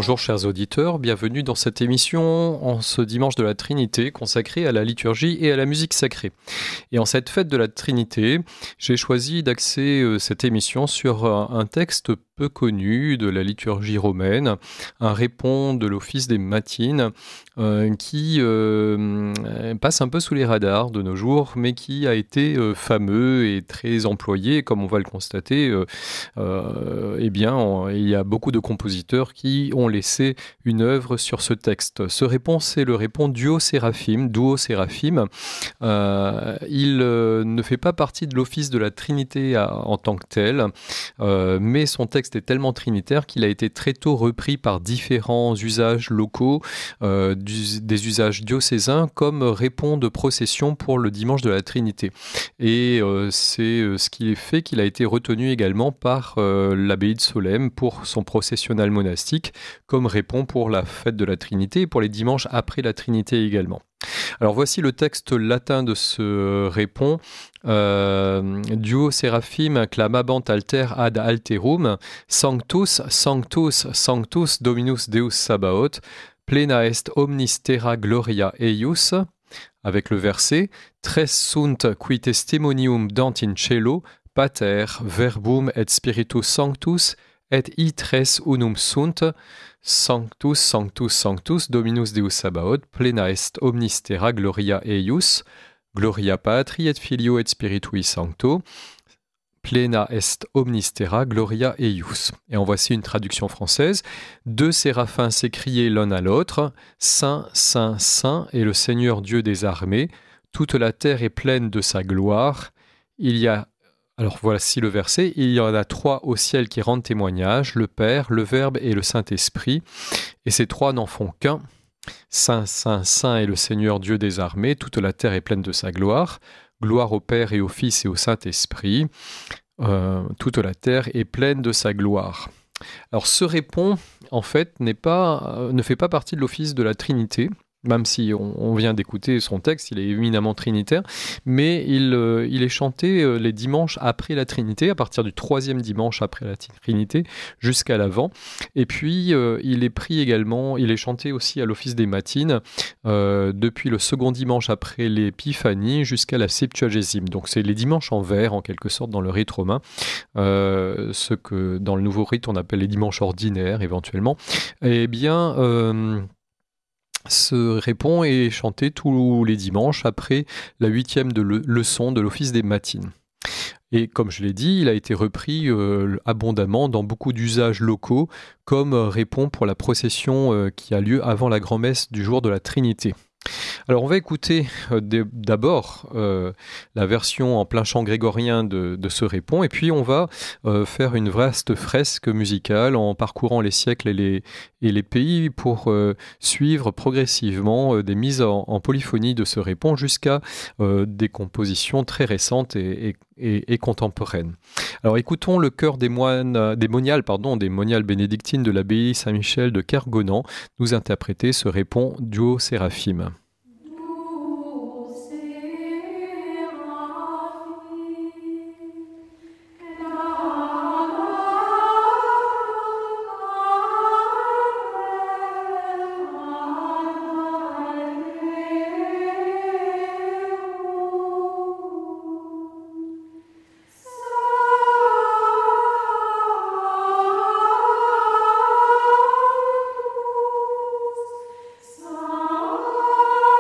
Bonjour chers auditeurs, bienvenue dans cette émission en ce dimanche de la Trinité consacrée à la liturgie et à la musique sacrée. Et en cette fête de la Trinité, j'ai choisi d'axer cette émission sur un texte peu connu de la liturgie romaine, un répond de l'office des matines qui passe un peu sous les radars de nos jours, mais qui a été fameux et très employé, comme on va le constater. Il y a beaucoup de compositeurs qui ont laissé une œuvre sur ce texte. Ce répond, c'est le répond Duo Séraphim. Il ne fait pas partie de l'office de la Trinité en tant que tel, mais son texte est tellement trinitaire qu'il a été très tôt repris par différents usages locaux, des usages diocésains, comme répond de procession pour le dimanche de la Trinité. Et c'est ce qui fait qu'il a été retenu également par l'abbaye de Solesmes pour son processionnal monastique, comme répond pour la fête de la Trinité et pour les dimanches après la Trinité également. Alors voici le texte latin de ce répond. Duo Séraphim clamabant alter ad alterum, Sanctus, Sanctus, Sanctus Dominus Deus Sabaoth, plena est omnis terra gloria eius, avec le verset Tres sunt qui testimonium dant in cielo, Pater, Verbum et Spiritus Sanctus, et i tres unum sunt, Sanctus, Sanctus, Sanctus, Dominus Deus Sabaoth, plena est omnis terra gloria eius, Gloria Patri et Filio et Spiritui Sancto, plena est omnis terra gloria eius. Et en voici une traduction française. Deux séraphins s'écriaient l'un à l'autre, Saint, Saint, Saint est le Seigneur Dieu des armées, toute la terre est pleine de sa gloire. Alors voici le verset, il y en a trois au ciel qui rendent témoignage, le Père, le Verbe et le Saint-Esprit, et ces trois n'en font qu'un. Saint, Saint, Saint est le Seigneur Dieu des armées, toute la terre est pleine de sa gloire. Gloire au Père et au Fils et au Saint-Esprit, toute la terre est pleine de sa gloire. Alors ce répond, en fait, ne fait pas partie de l'office de la Trinité, même si on vient d'écouter son texte, il est éminemment trinitaire, mais il est chanté les dimanches après la Trinité, à partir du troisième dimanche après la Trinité, jusqu'à l'Avent. Et puis, il est chanté aussi à l'office des matines, depuis le second dimanche après l'Épiphanie jusqu'à la Septuagésime. Donc, c'est les dimanches en vers, en quelque sorte, dans le rite romain, ce que dans le nouveau rite, on appelle les dimanches ordinaires, éventuellement. Eh bien... Ce répond est chanté tous les dimanches après la 8e leçon de l'office des matines. Et comme je l'ai dit, il a été repris abondamment dans beaucoup d'usages locaux comme répond pour la procession qui a lieu avant la grand-messe du jour de la Trinité. Alors on va écouter d'abord la version en plein chant grégorien de ce répond, et puis on va faire une vaste fresque musicale en parcourant les siècles et les pays pour suivre progressivement des mises en polyphonie de ce répond jusqu'à des compositions très récentes et contemporaines. Alors écoutons le chœur des moniales bénédictines de l'abbaye Saint-Michel de Kergonan nous interpréter ce répond Duo Séraphim. Sanctus,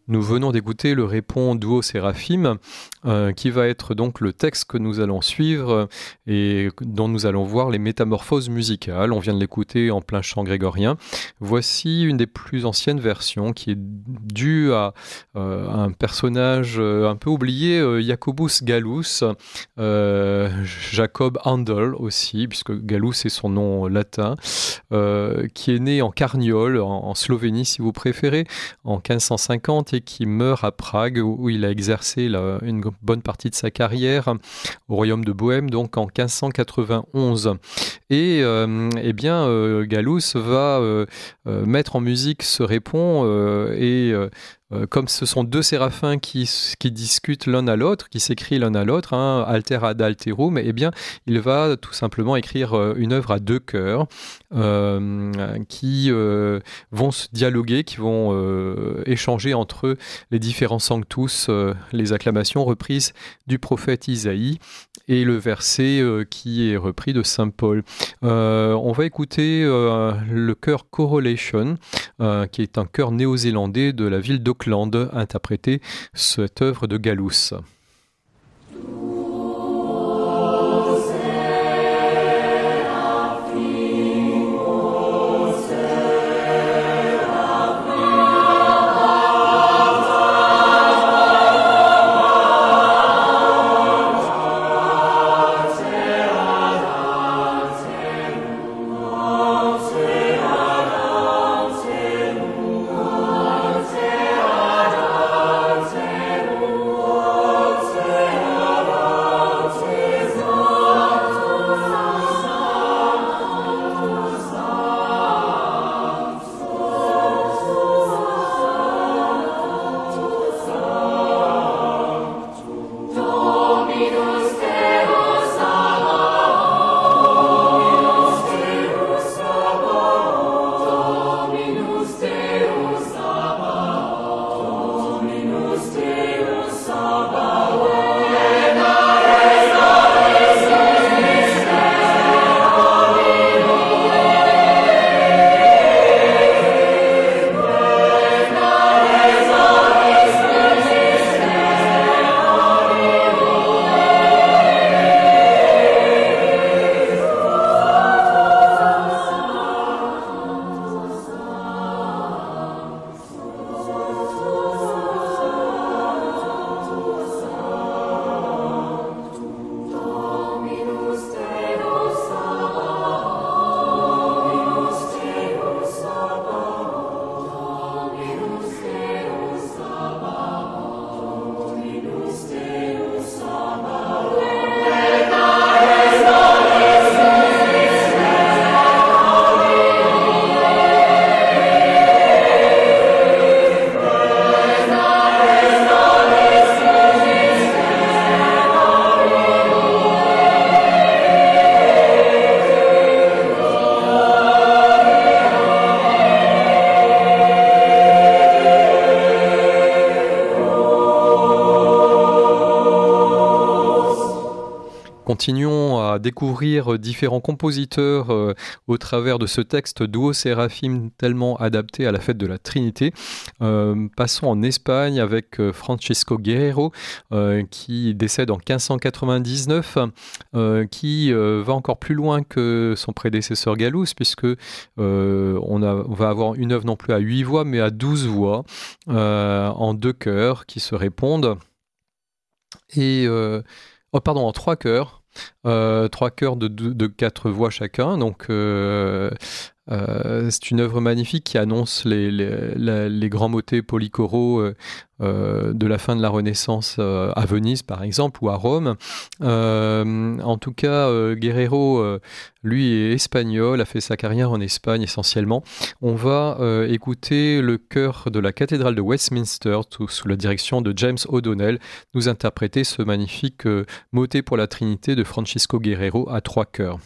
Nous venons d'écouter le répond Duo Séraphim, qui va être donc le texte que nous allons suivre et dont nous allons voir les métamorphoses musicales. On vient de l'écouter en plein chant grégorien. Voici une des plus anciennes versions qui est due à un personnage un peu oublié, Jacobus Gallus, Jacob Handel aussi, puisque Gallus est son nom latin, qui est né en Carniole, en Slovénie si vous préférez, en 1550 et qui meurt à Prague où il a exercé une bonne partie de sa carrière au royaume de Bohême, donc en 1591. Et Gallus va mettre en musique ce répond comme ce sont deux séraphins qui discutent l'un à l'autre, qui s'écrient l'un à l'autre, alter ad alterum, eh bien, il va tout simplement écrire une œuvre à deux chœurs qui vont se dialoguer, qui vont échanger entre eux les différents sanctus, les acclamations reprises du prophète Isaïe et le verset qui est repris de saint Paul. On va écouter le chœur Correlation, qui est un chœur néo-zélandais de la ville d'Auckland, interpréter cette œuvre de Gallus. Continuons à découvrir différents compositeurs au travers de ce texte Duo Séraphim tellement adapté à la fête de la Trinité. Passons en Espagne avec Francisco Guerrero qui décède en 1599, qui va encore plus loin que son prédécesseur Gallus, puisque on va avoir une œuvre non plus à 8 voix mais à 12 voix en deux chœurs qui se répondent et en trois chœurs. Trois chœurs de 4 voix chacun, donc c'est une œuvre magnifique qui annonce les grands motets polychoraux de la fin de la Renaissance à Venise par exemple ou à Rome. En tout cas, Guerrero, lui est espagnol, a fait sa carrière en Espagne essentiellement. On va écouter le chœur de la cathédrale de Westminster sous la direction de James O'Donnell nous interpréter ce magnifique motet pour la Trinité de Francisco Guerrero à trois chœurs.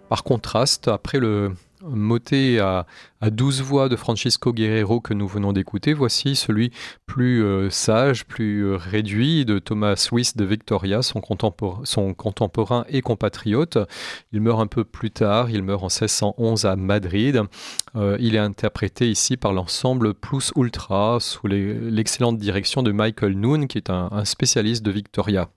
Par contraste, après le motet à 12 voix de Francisco Guerrero que nous venons d'écouter, voici celui plus sage, plus réduit de Thomas Luis de Victoria, son contemporain et compatriote. Il meurt un peu plus tard, il meurt en 1611 à Madrid. Il est interprété ici par l'ensemble Plus Ultra sous l'excellente direction de Michael Noon, qui est un spécialiste de Victoria.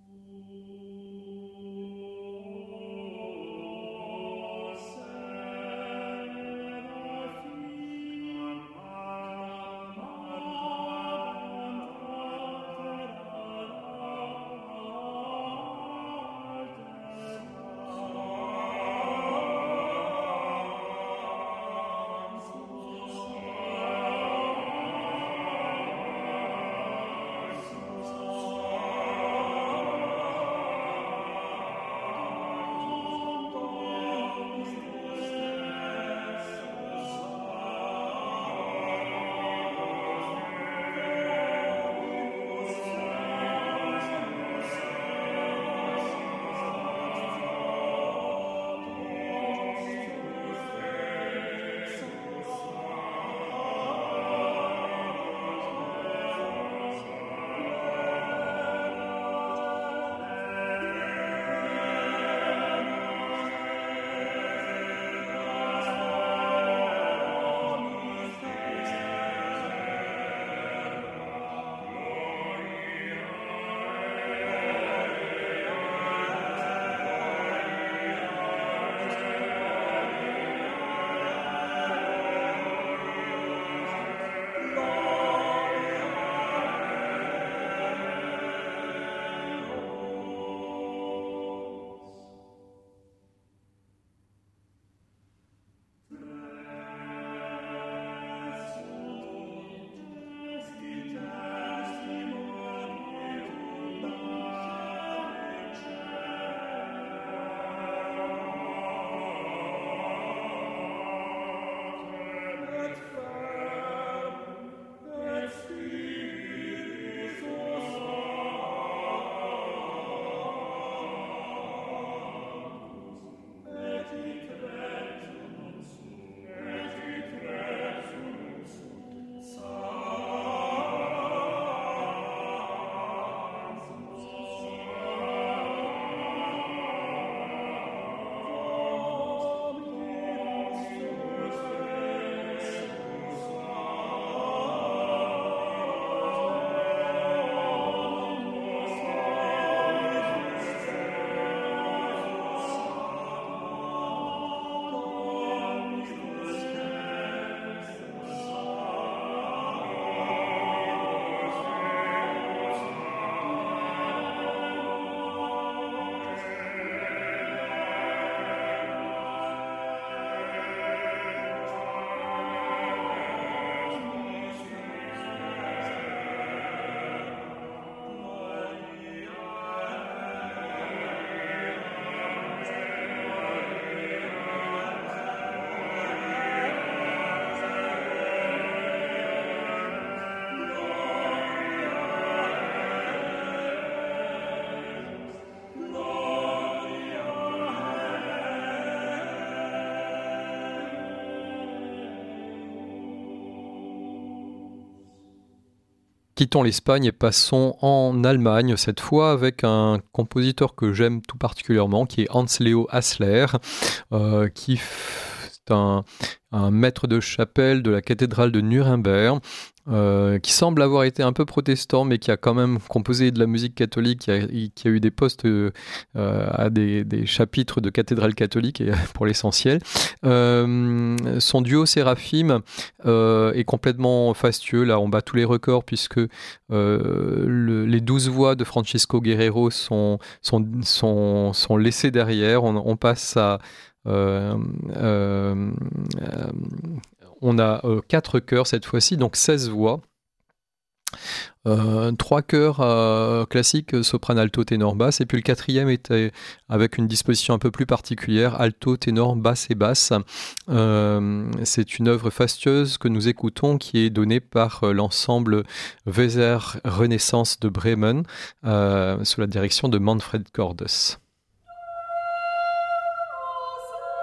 Quittons l'Espagne et passons en Allemagne, cette fois avec un compositeur que j'aime tout particulièrement, qui est Hans-Leo Hasler, qui est un maître de chapelle de la cathédrale de Nuremberg, qui semble avoir été un peu protestant, mais qui a quand même composé de la musique catholique, qui a eu des postes à des chapitres de cathédrale catholique, pour l'essentiel. Son duo Séraphim est complètement fastueux. Là, on bat tous les records, puisque les 12 voix de Francisco Guerrero sont laissées derrière. On passe à... on a 4 chœurs cette fois-ci, donc 16 voix. 3 chœurs classiques, soprano, alto, ténor, basse, et puis le 4e était avec une disposition un peu plus particulière, alto, ténor, basse et basse. C'est une œuvre fastueuse que nous écoutons, qui est donnée par l'ensemble Weser Renaissance de Bremen, sous la direction de Manfred Cordes.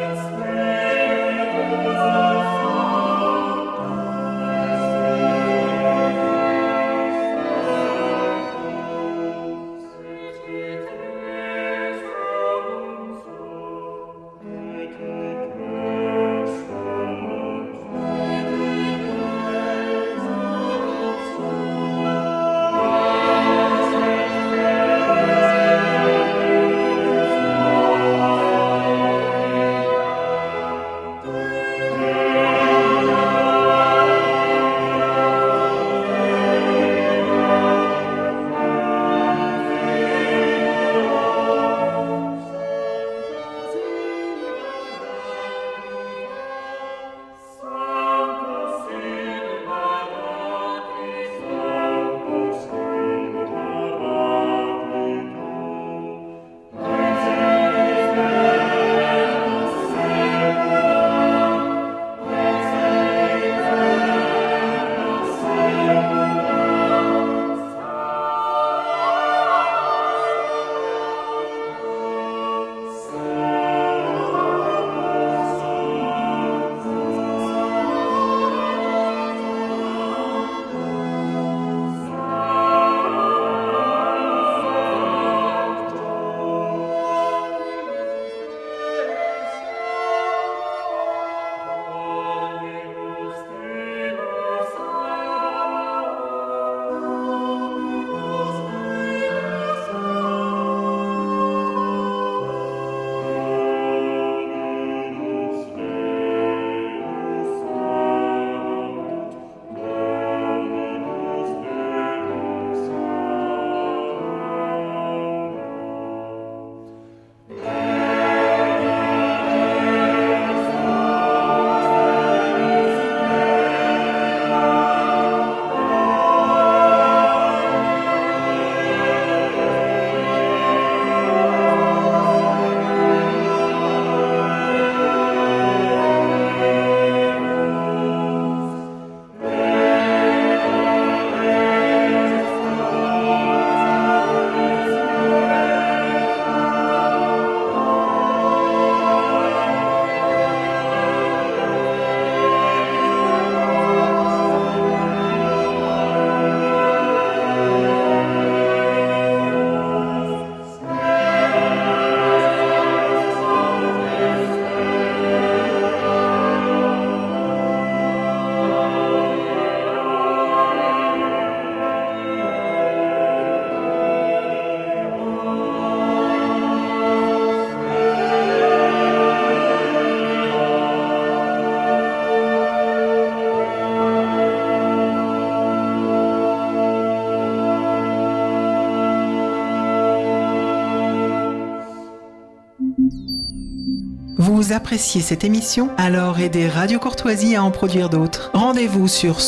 Vous appréciez cette émission? Alors aidez Radio Courtoisie à en produire d'autres. Rendez-vous sur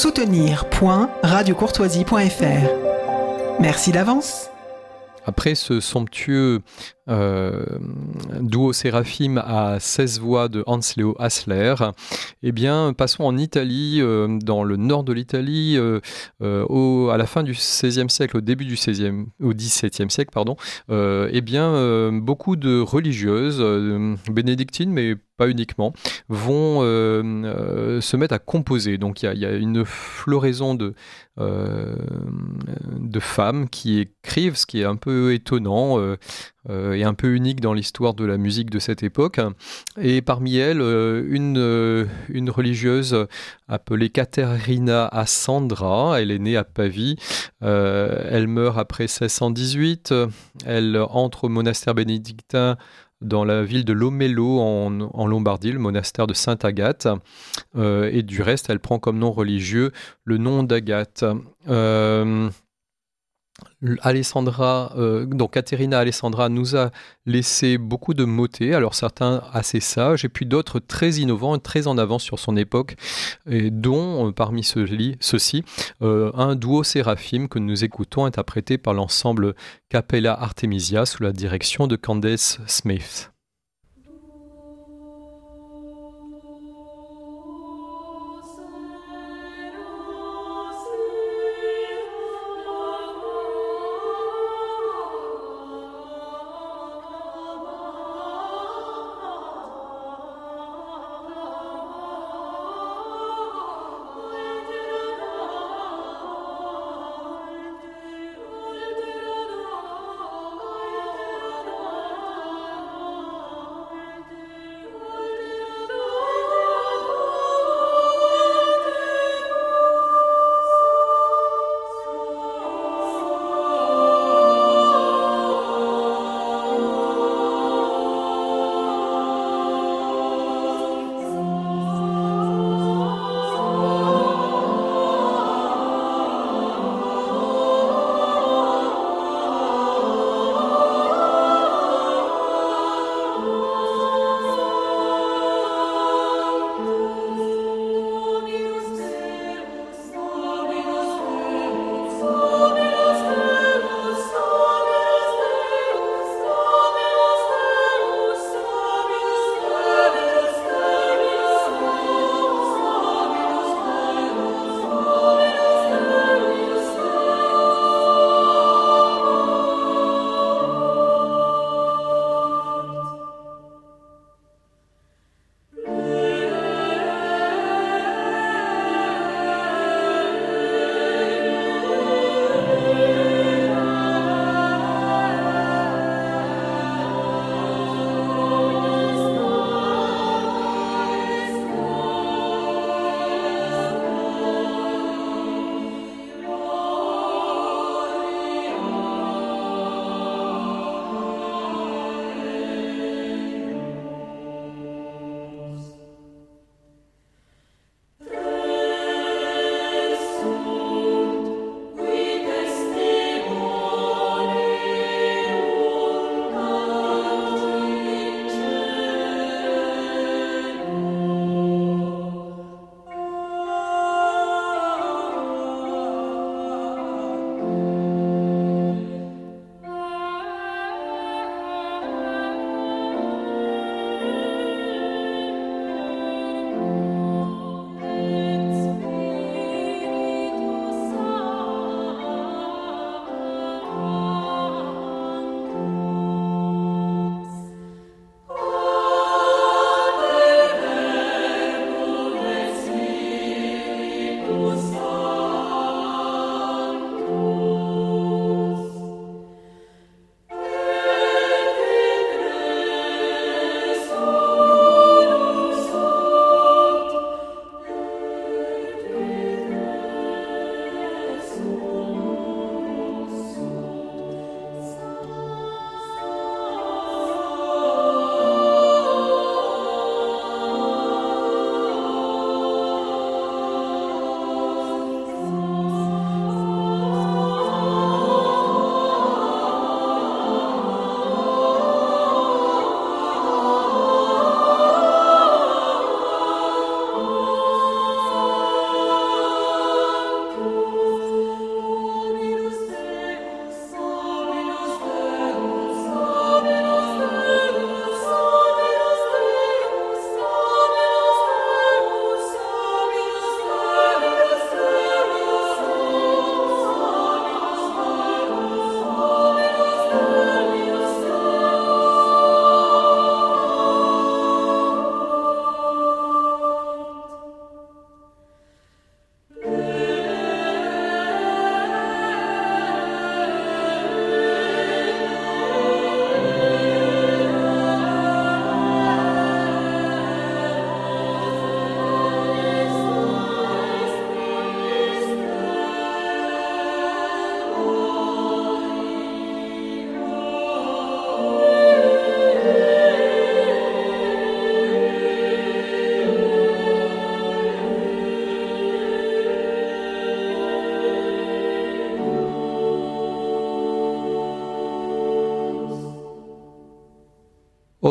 soutenir.radiocourtoisie.fr. Merci d'avance. Après ce somptueux duo séraphime à 16 voix de Hans-Leo Hassler, eh bien, passons en Italie, dans le nord de l'Italie, à la fin du XVIe siècle, au début du XVIIe siècle, pardon. Eh bien, beaucoup de religieuses, bénédictines, mais pas uniquement, vont se mettre à composer. Donc il y a une floraison de femmes qui écrivent, ce qui est un peu étonnant et un peu unique dans l'histoire de la musique de cette époque. Et parmi elles, une religieuse appelée Caterina Assandra. Elle est née à Pavie. Elle meurt après 1618. Elle entre au monastère bénédictin dans la ville de Lomello en Lombardie, le monastère de Sainte-Agathe. Et du reste, elle prend comme nom religieux le nom d'Agathe. Donc Caterina Alessandra nous a laissé beaucoup de motets, alors certains assez sages et puis d'autres très innovants et très en avance sur son époque, et dont parmi ceux-ci un duo séraphime que nous écoutons interprété par l'ensemble Capella Artemisia sous la direction de Candace Smith.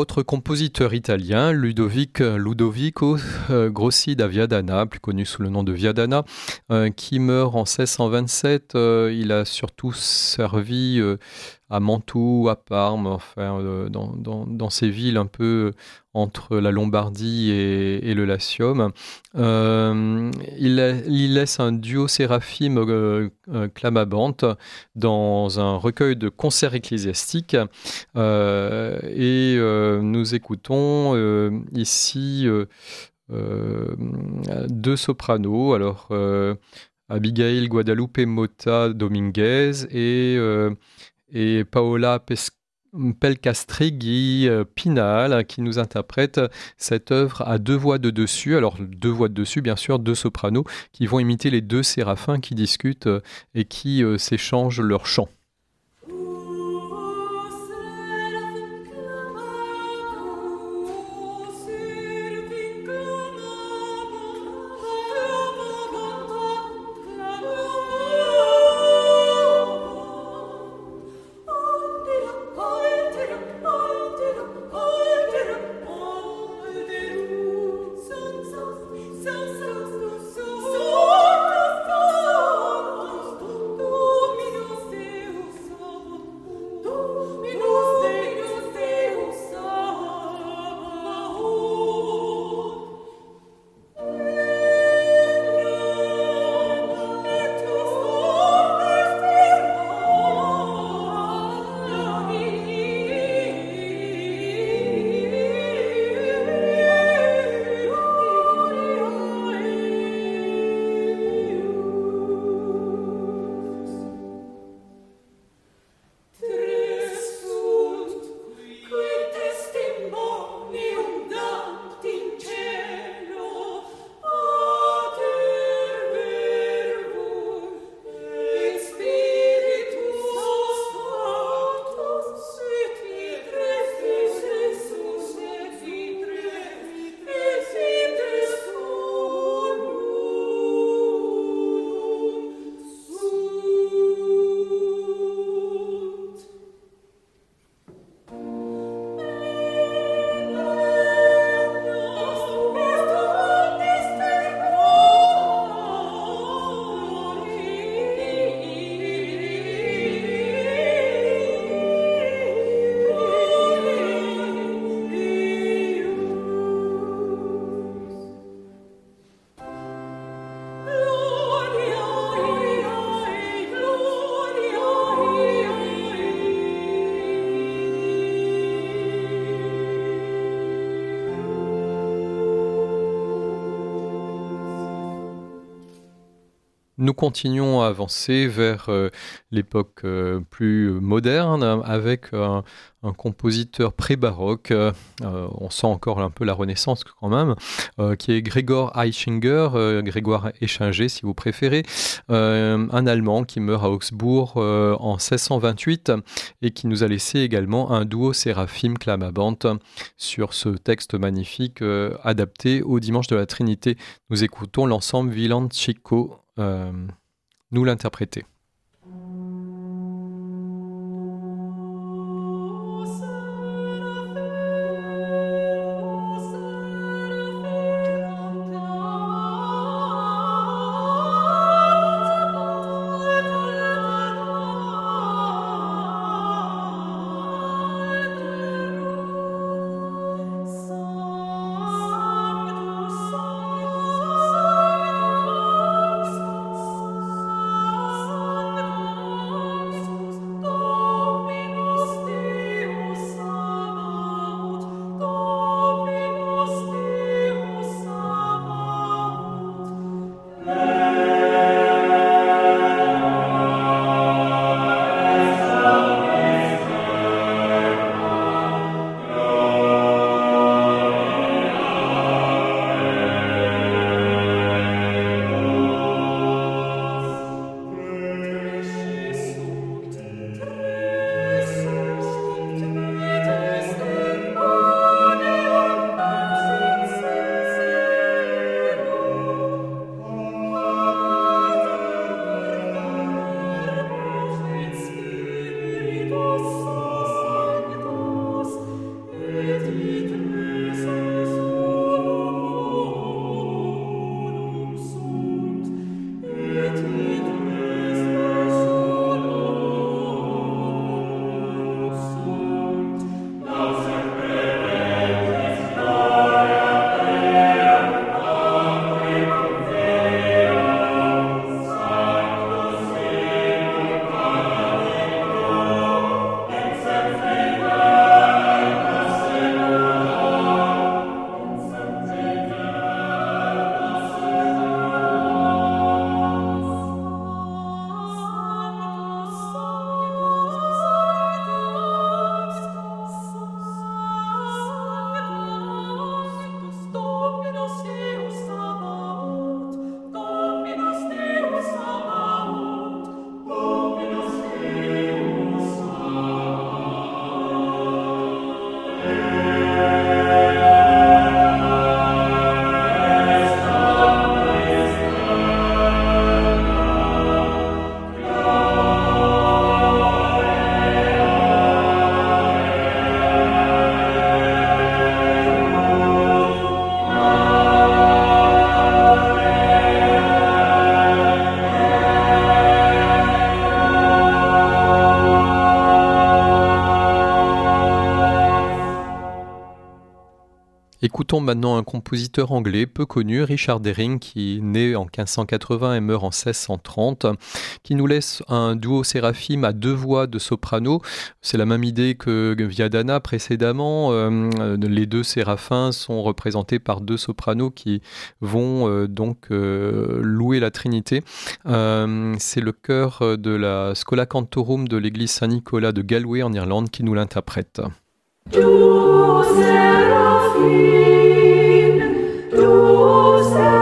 autre compositeur italien, Ludovico Grossi da Viadana, plus connu sous le nom de Viadana, qui meurt en 1627. Il a surtout servi à Mantoue, à Parme, enfin, dans ces villes un peu entre la Lombardie et le Latium. Il laisse un duo séraphime clamabante dans un recueil de concerts ecclésiastiques. Nous écoutons ici deux sopranos, alors Abigail Guadalupe Mota Dominguez et Paola Pelcastregui Pinal, qui nous interprète cette œuvre à deux voix de dessus. Alors, deux voix de dessus, bien sûr, deux sopranos qui vont imiter les deux séraphins qui discutent et qui s'échangent leurs chants. Nous continuons à avancer vers l'époque plus moderne avec un compositeur pré-baroque, on sent encore un peu la Renaissance quand même, qui est Gregor Aichinger, Grégoire Échinger si vous préférez, un Allemand qui meurt à Augsbourg en 1628 et qui nous a laissé également un duo séraphime clamabante sur ce texte magnifique adapté au Dimanche de la Trinité. Nous écoutons l'ensemble Villancico nous l'interpréter. Oh Écoutons maintenant un compositeur anglais peu connu, Richard Deering, qui naît en 1580 et meurt en 1630, qui nous laisse un duo séraphime à 2 voix de soprano. C'est la même idée que Viadana précédemment. Les 2 séraphins sont représentés par 2 sopranos qui vont donc louer la Trinité. C'est le chœur de la Schola Cantorum de l'église Saint-Nicolas de Galway en Irlande qui nous l'interprète. Duo seraphim, duo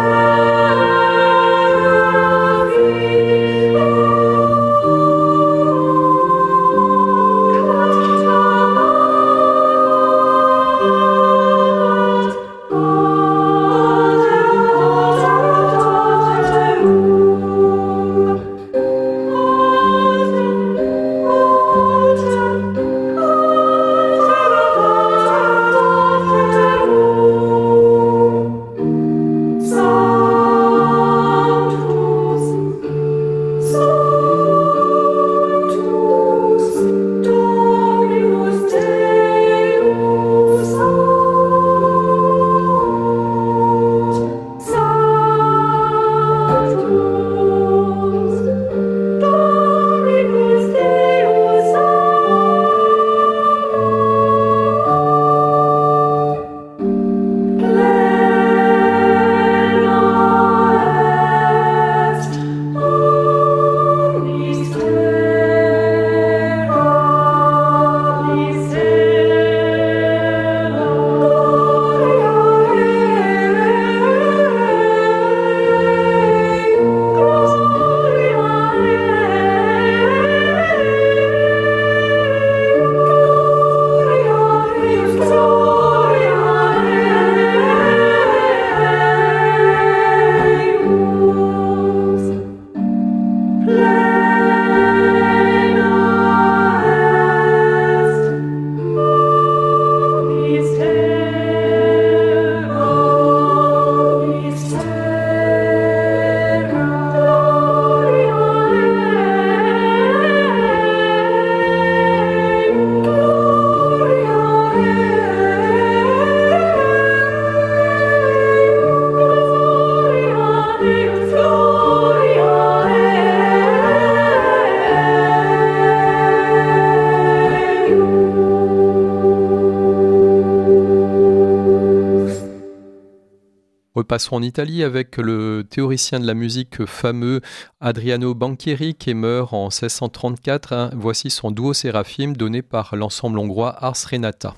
Repassons en Italie avec le théoricien de la musique fameux Adriano Banchieri qui meurt en 1634. Voici son duo séraphime donné par l'ensemble hongrois Ars Renata.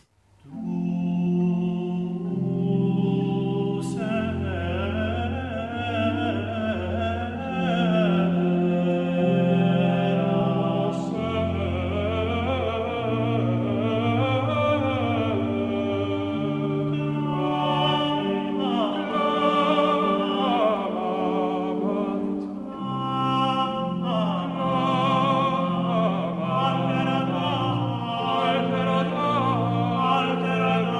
Altera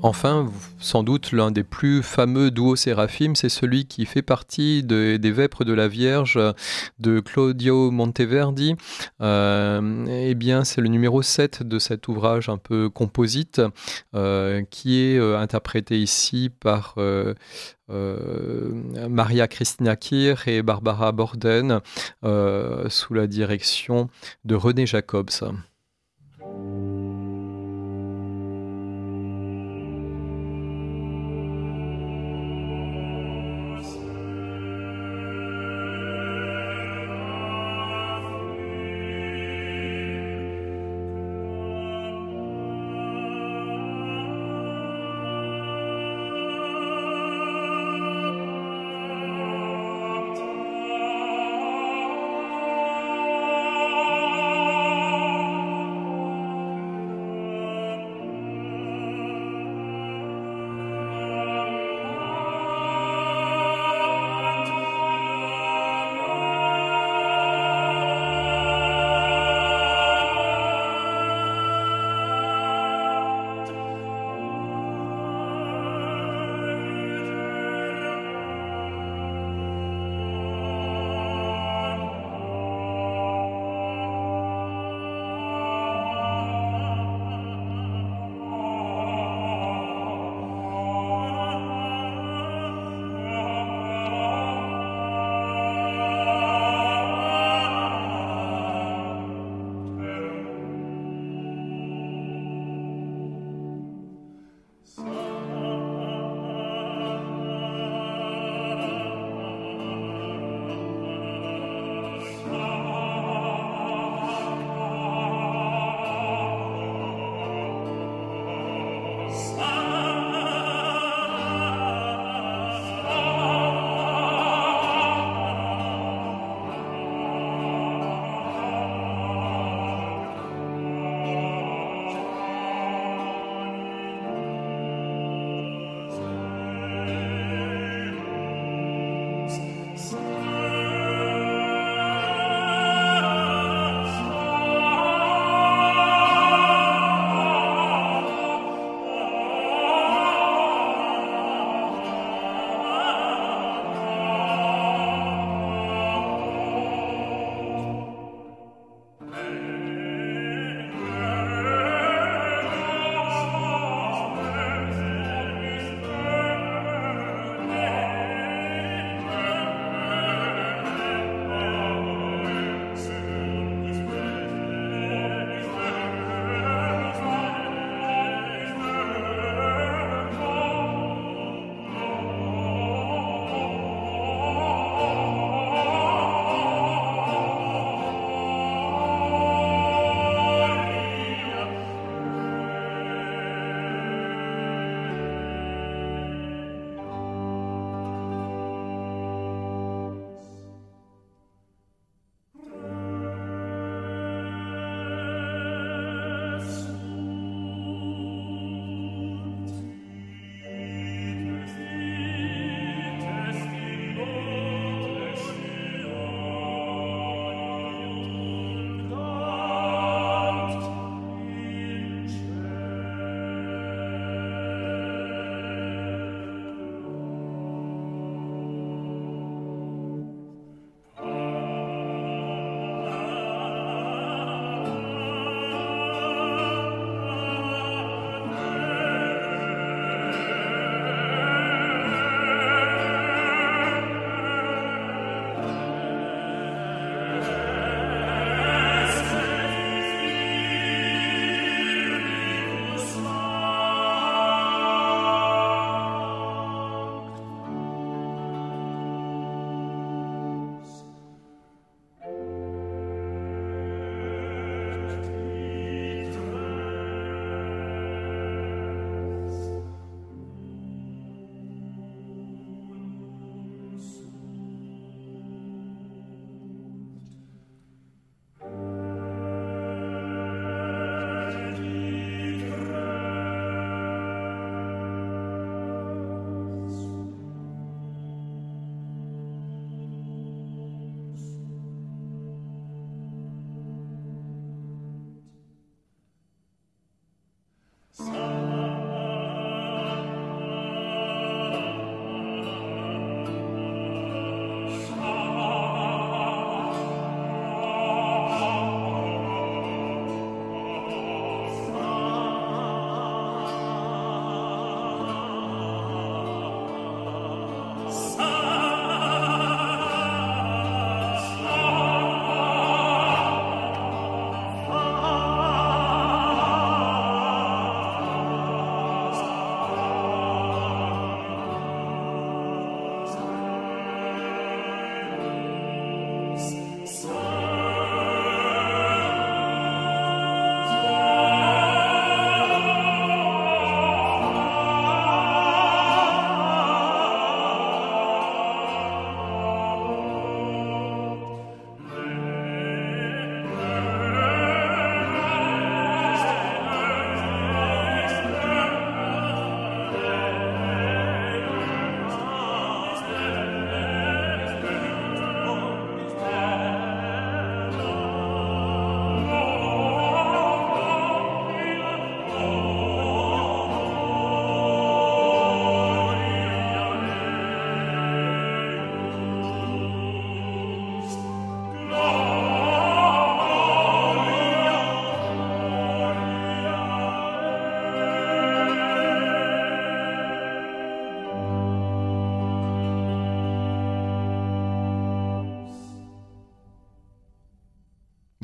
Enfin, sans doute l'un des plus fameux duos Séraphim, c'est celui qui fait partie des Vêpres de la Vierge de Claudio Monteverdi. Eh bien, c'est le numéro 7 de cet ouvrage un peu composite qui est interprété ici par Maria Cristina Kir et Barbara Borden sous la direction de René Jacobs.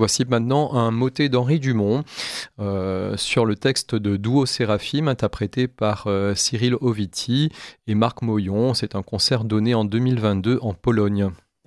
Voici maintenant un motet d'Henri Dumont sur le texte de Duo Séraphim interprété par Cyril Oviti et Marc Moyon. C'est un concert donné en 2022 en Pologne.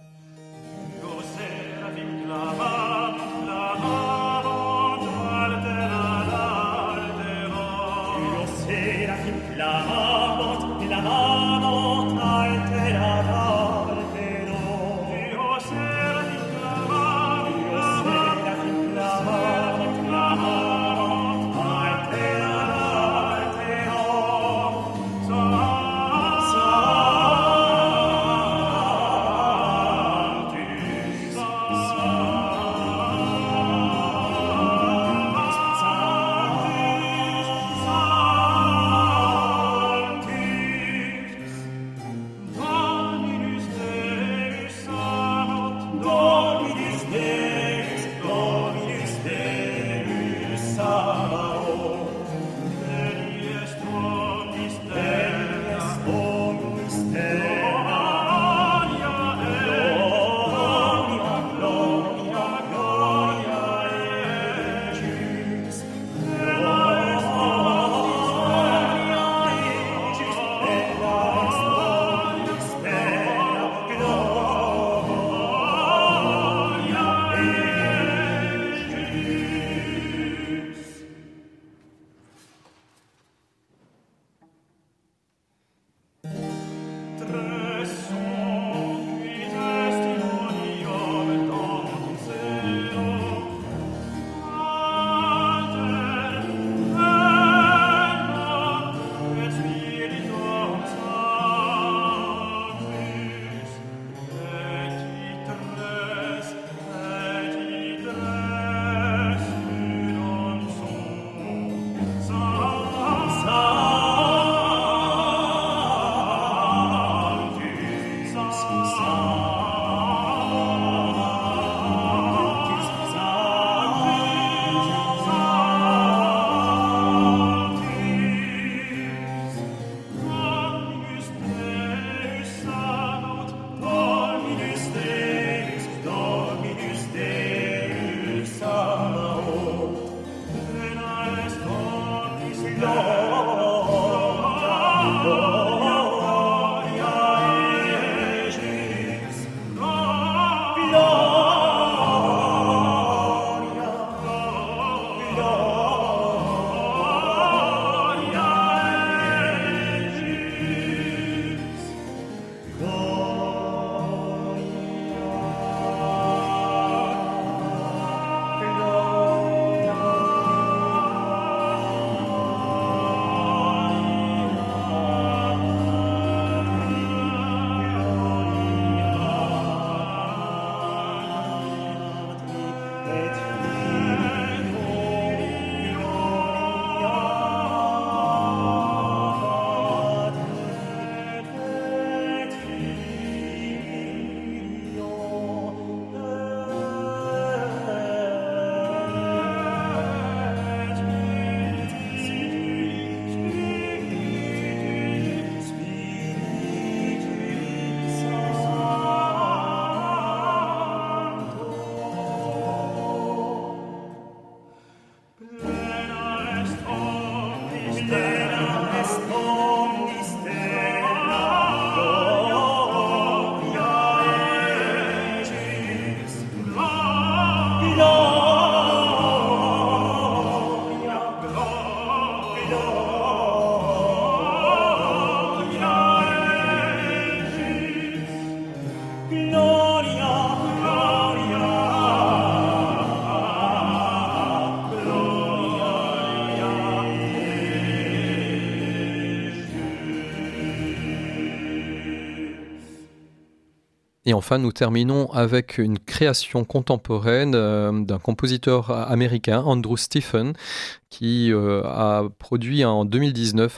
Et enfin, nous terminons avec une création contemporaine d'un compositeur américain, Andrew Stephen, qui a produit en 2019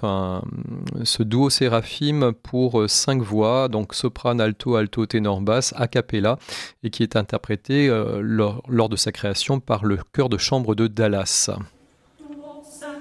ce duo Séraphim pour 5 voix, donc soprane, alto, alto, ténor, basse, a cappella, et qui est interprété lors de sa création par le chœur de chambre de Dallas.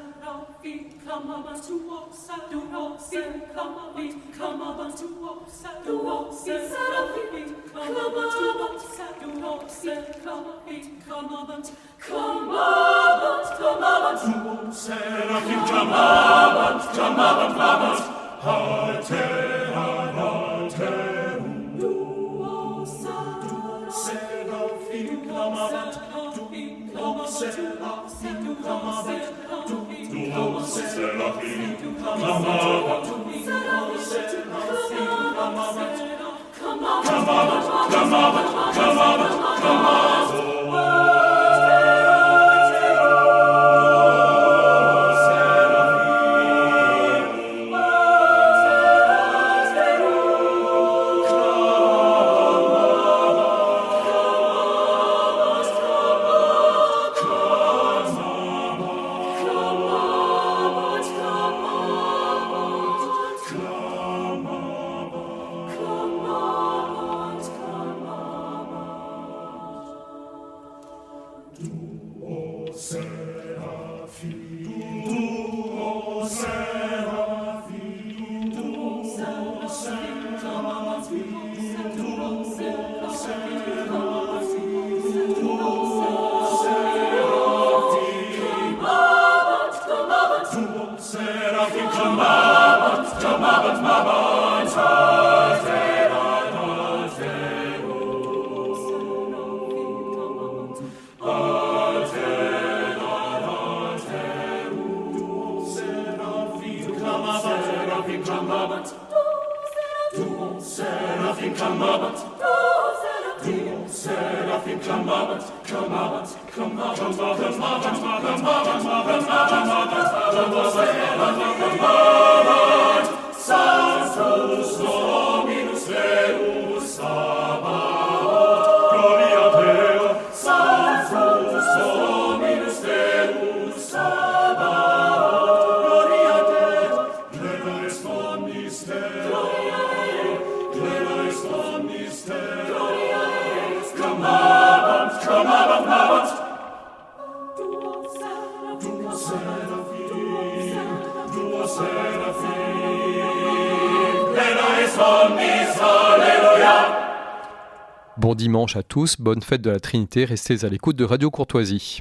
Bon dimanche à tous, bonne fête de la Trinité, restez à l'écoute de Radio Courtoisie.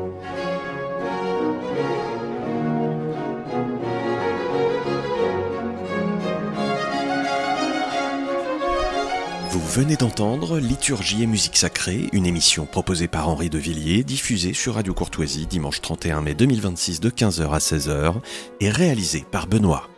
Vous venez d'entendre Liturgie et musique sacrée, une émission proposée par Henri de Villiers, diffusée sur Radio Courtoisie dimanche 31 mai 2026 de 15h à 16h et réalisée par Benoît.